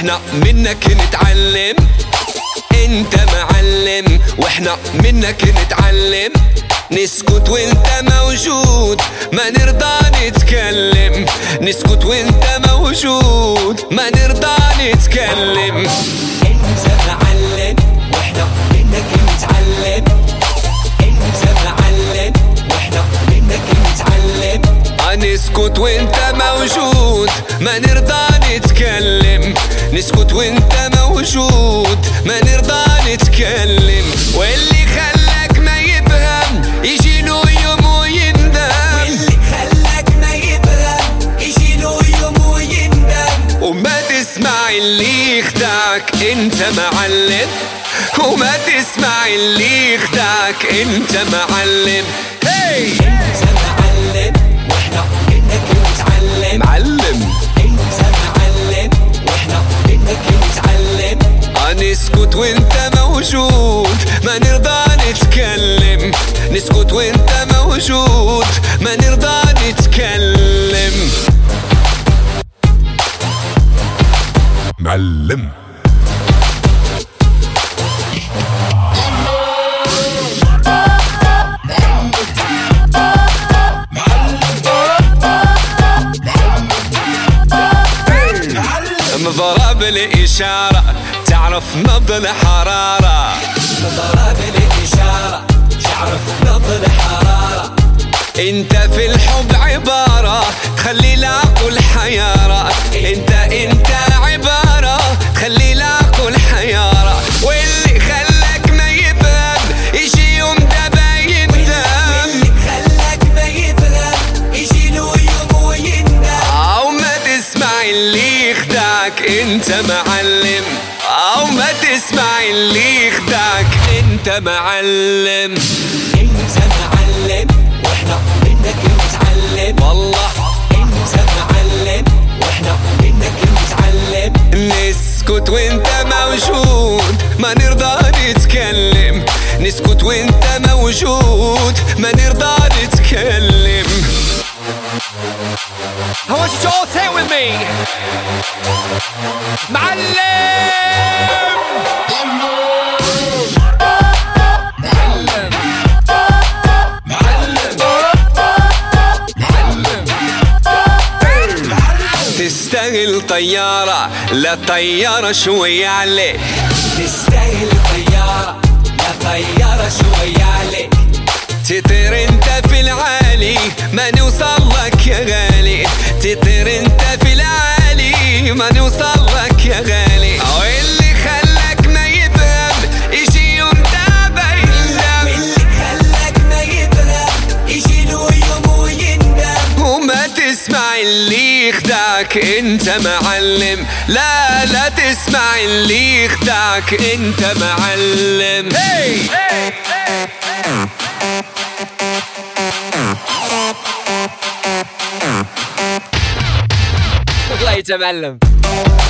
واحنا منك نتعلم. انت معلم واحنا منك نتعلم. نسكت وانت موجود ما نرضى نتكلم. نسكت وانت موجود ما نرضى نتكلم. انت معلم واحنا منك نتعلم. انت معلم واحنا منك نتعلم. نسكت وانت موجود ما نرضى نتكلم. نسكت وانت موجود ما نرضى نتكلم. واللي خلاك ما يفهم يجيله يوم ويندم. واللي خلاك ما يفهم يجيله يوم ويندم. وما تسمع اللي يخدعك انت معلم. وما تسمع اللي يخدعك انت معلم. هي انت معلم واحنا منك نتعلم. معلم انت معلم واحنا منك نتعلم. نسكت وانت موجود ما نرضى نتكلم. نسكت وانت موجود ما نرضى نتكلم. معلم مضرب الإشارة تعرف نبض الحرارة. مضرب الإشارة تعرف نبض الحرارة. انت في الحب عبارة تخلي العقل حيارة. انت عبارة تخلي العقل حيارة. واللي خلاك ما يفهم يجي يوم دابا يندم. واللي خلاك ما يفهم يجي له يوم ويندم. او ما تسمع اللي يخدعك انت معلم. او ما تسمع اللي يخدعك انت معلم. انت معلم واحنا منك نتعلم. والله انت معلم واحنا منك نتعلم. نسكت وانت موجود ما نرضى نتكلم. نسكت وانت موجود ما نرضى نتكلم. I want you to all say it with me. معلم تستاهل طيارة لا طيارة شوية عليك. تستاهل طيارة لا طيارة شوية عليك. تطير انت في العالي ما نوصل لك يا غالي. تطير انت في العالي ما نوصل لك يا غالي. واللي خلاك ما يفهم يجي يوم دابا يندم. واللي خلاك ما يفهم يجي له يوم ويندم. وما تسمع اللي يخدعك انت معلم. لا تسمع اللي يخدعك انت معلم. الله يتمعلم.